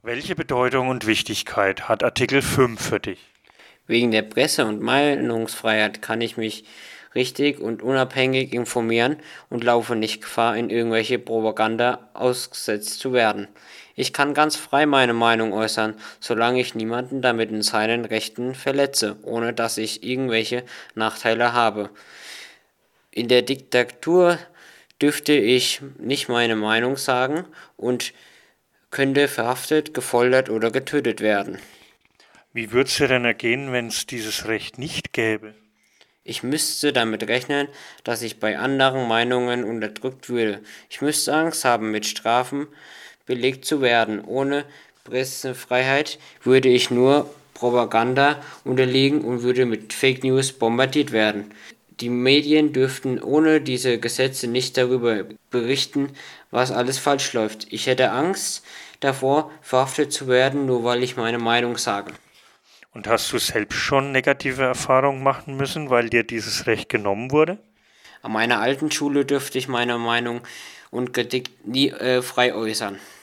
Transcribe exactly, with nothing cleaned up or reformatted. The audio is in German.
Welche Bedeutung und Wichtigkeit hat Artikel fünf für dich? Wegen der Presse- und Meinungsfreiheit kann ich mich richtig und unabhängig informieren und laufe nicht Gefahr, in irgendwelche Propaganda ausgesetzt zu werden. Ich kann ganz frei meine Meinung äußern, solange ich niemanden damit in seinen Rechten verletze, ohne dass ich irgendwelche Nachteile habe. In der Diktatur dürfte ich nicht meine Meinung sagen und könnte verhaftet, gefoltert oder getötet werden. Wie würde es dir denn ergehen, wenn es dieses Recht nicht gäbe? Ich müsste damit rechnen, dass ich bei anderen Meinungen unterdrückt würde. Ich müsste Angst haben, mit Strafen belegt zu werden. Ohne Pressefreiheit würde ich nur Propaganda unterliegen und würde mit Fake News bombardiert werden. Die Medien dürften ohne diese Gesetze nicht darüber berichten, was alles falsch läuft. Ich hätte Angst davor, verhaftet zu werden, nur weil ich meine Meinung sage. Und hast du selbst schon negative Erfahrungen machen müssen, weil dir dieses Recht genommen wurde? An meiner alten Schule dürfte ich meine Meinung und Kritik nie äh, frei äußern.